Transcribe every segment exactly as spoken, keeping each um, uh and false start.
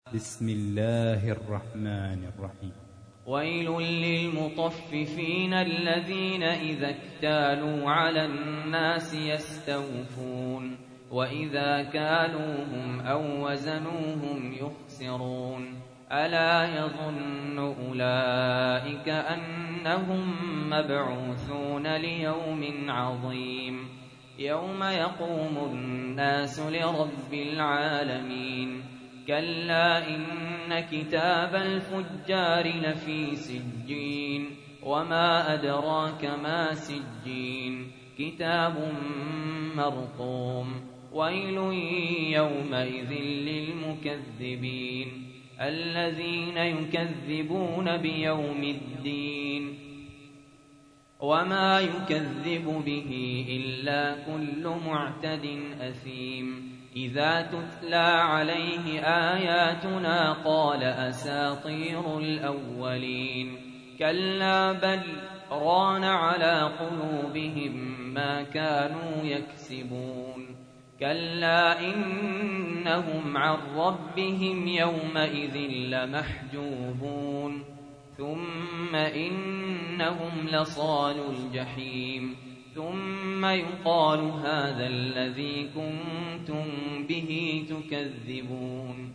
بسم الله الرحمن الرحيم. ويل للمطففين الذين إذا اكتالوا على الناس يستوفون وإذا كالوهم أو وزنوهم يخسرون ألا يظن أولئك أنهم مبعوثون ليوم عظيم يوم يقوم الناس لرب العالمين كلا إن كتاب الفجار لفي سجين وما أدراك ما سجين كتاب مرقوم ويل يومئذ للمكذبين الذين يكذبون بيوم الدين وما يكذب به إلا كل معتد أثيم إذا تتلى عليه آياتنا قال أساطير الأولين كلا بل ران على قلوبهم ما كانوا يكسبون كلا إنهم عن ربهم يومئذ لمحجوبون ثم إنهم لصالوا الجحيم ثم يقال هذا الذي كنتم به تكذبون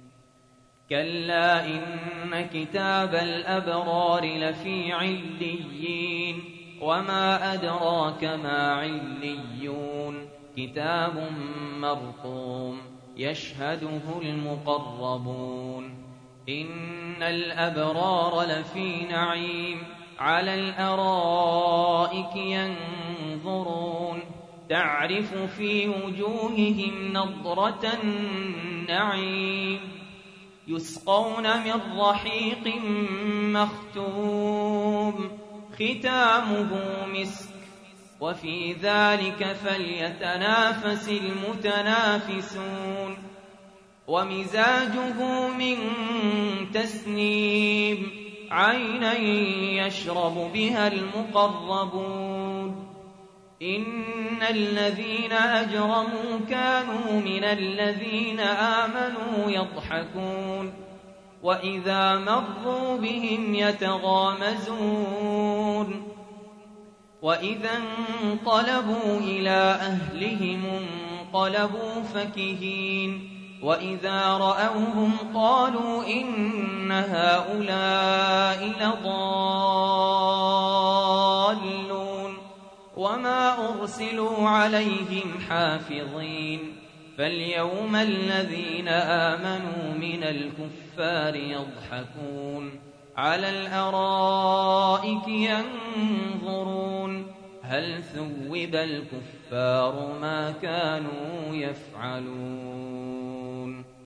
كلا إن كتاب الأبرار لفي عليين وما أدراك ما عليون كتاب مرقوم يشهده المقربون إن الأبرار لفي نعيم على الأرائك ينظرون تعرف في وجوههم نضرة النعيم يسقون من رحيق مختوم ختامه مسك وفي ذلك فليتنافس المتنافسون ومزاجه من تسنيم عينا يشرب بها المقربون إن الذين أجرموا كانوا من الذين آمنوا يضحكون وإذا مروا بهم يتغامزون وإذا انقلبوا إلى أهلهم انقلبوا فكهين وإذا رأوهم قالوا إن هؤلاء لضالون وما أرسلوا عليهم حافظين فاليوم الذين آمنوا من الكفار يضحكون على الأرائك ينظرون هل ثوب الكفار ما كانوا يفعلون